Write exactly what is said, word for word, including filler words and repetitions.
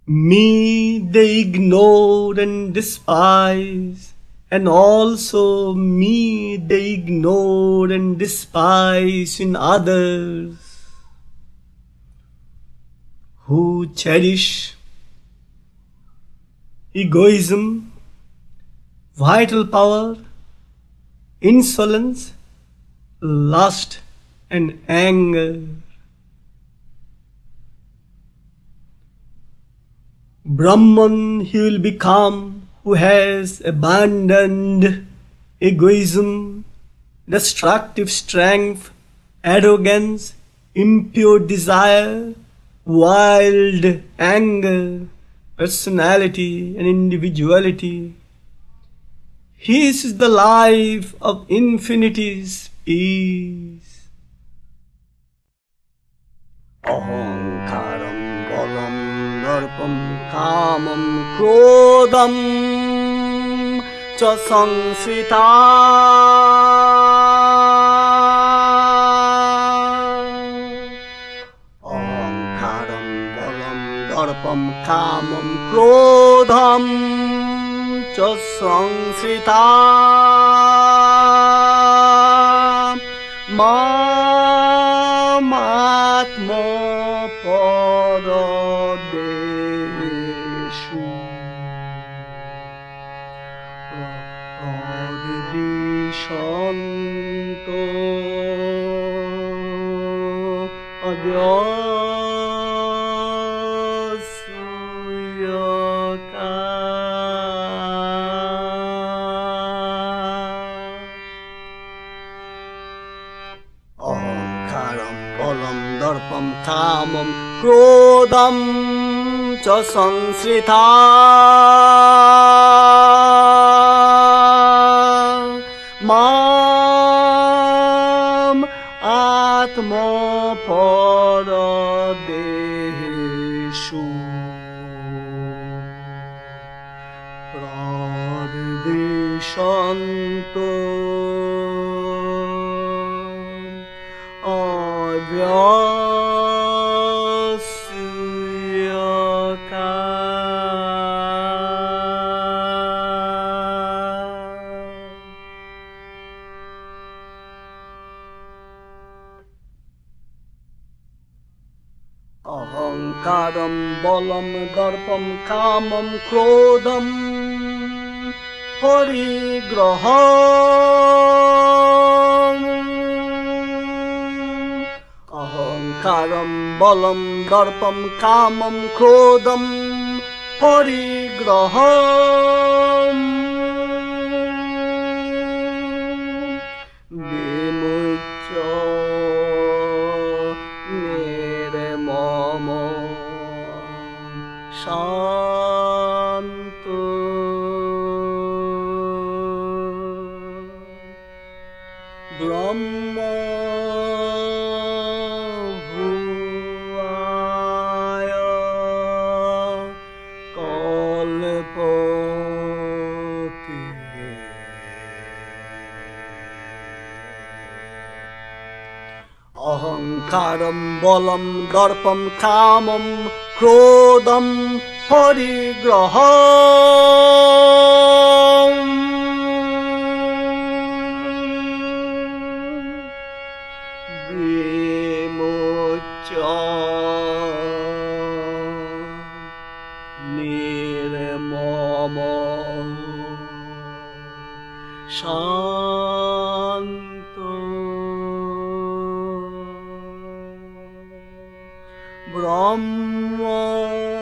Me they ignore and despise, and also me they ignore and despise in others who cherish egoism, vital power, insolence, lust, and anger. Brahman he will become who has abandoned egoism, destructive strength, arrogance, impure desire, wild anger, personality, and individuality. His is the life of infinity's peace. Ahankaram balam darpam kamam krodham cha sangsrita. Ahankaram balam darpam kamam krodham cha sangsrita. Mamatma paradeshu prapadishanto adyasuyaka. Ahankaram balam darpam kamam krodham cha sangsrita. Mam atma paradeshu pradeshanto avyasuyaka. Ahankaram balam darpam kamam krodham parigraham. Ahankaram balam darpam kamam krodham parigraham. Vimucya nirmamo shanto Brahma bhuvaya kalpati. Ahankaram balam darpam kamam krodham parigraham. Vimucya nirmamo shanto Brahma